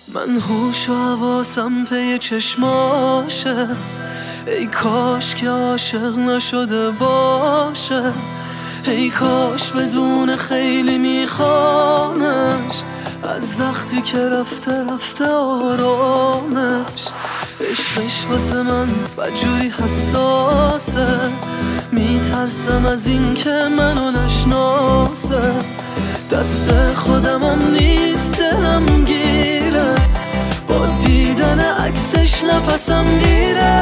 من هوش و حواسم پی چشماشه، ای کاش که عاشق نشده باشه، ای کاش بدون خیلی میخوامش، از وقتی که رفته آرامش. عشقش واسه من بدجوری حساسه، میترسم از این که منو نشناسه، دست خودمم نیست دلم گیره، با دیدن عکسش نفسم میره.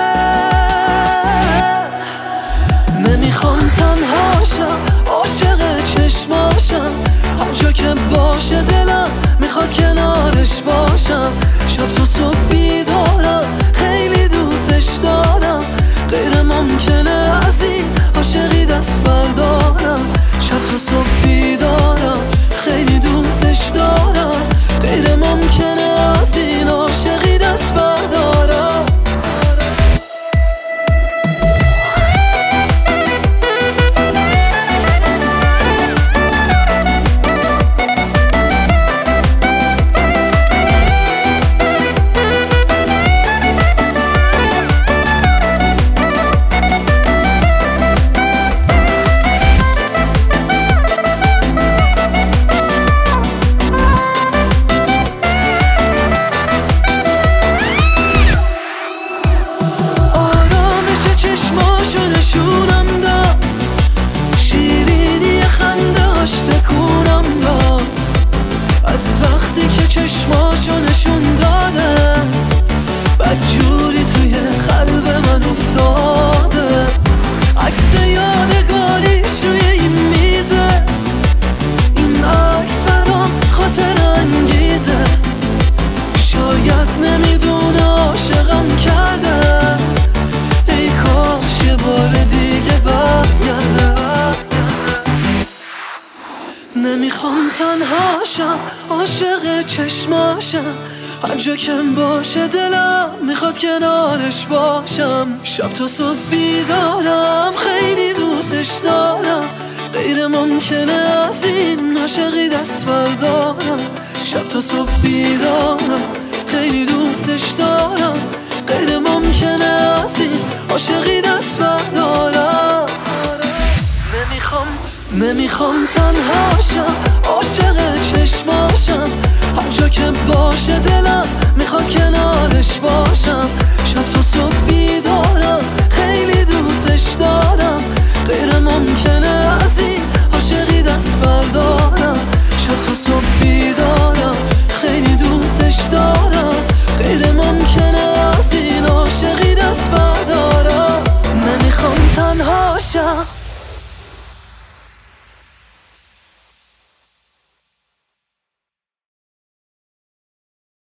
نمیخوام تنها شم، عاشق چشماشم، هر جا که باشه دلم میخواد کنارش باشم. شب تا صبح بیدارم، خیلی دوستش دارم، غیر ممکنه از این عاشقی دست بردارم. شب تا صبح بیدارم، خیلی دوستش دارم، غیر ممکنه از این عاشقی دست بردارم. چشماشو نشونم داد، شیرینی خندهاش تکونم داد، از وقتی که چشماشو نشون داده بدجوری توی قلب من افتاده. عکس یادگاریش روی این میزه، این عکس برام خاطر انگیزه، شاید نمیدونه عاشقم کرده، ای کاش یه بار دیگه برگرده. نمیخوام تنها شم، عاشق چشماشم، هر جا که باشه دلم میخواد کنارش باشم. شب تا صبح بیدارم، خیلی دوستش دارم، غیر ممکنه از این عاشقی دست بردارم. شب تا صبح بیدارم، خیلی دوستش دارم، غیر ممکنه از این عاشقی دست بردارم. نمیخوام تنها شم، عاشق چشماشم، هر جا که باشه دلم میخواد کنارش باشم. شب تا صبح بیدارم، خیلی دوستش دارم، غیر ممکنه از این عاشقی دست بردارم. شب تا صبح بیدارم، خیلی دوستش دارم، غیر ممکنه از این عاشقی دست بردارم. نمیخوام تنها شم.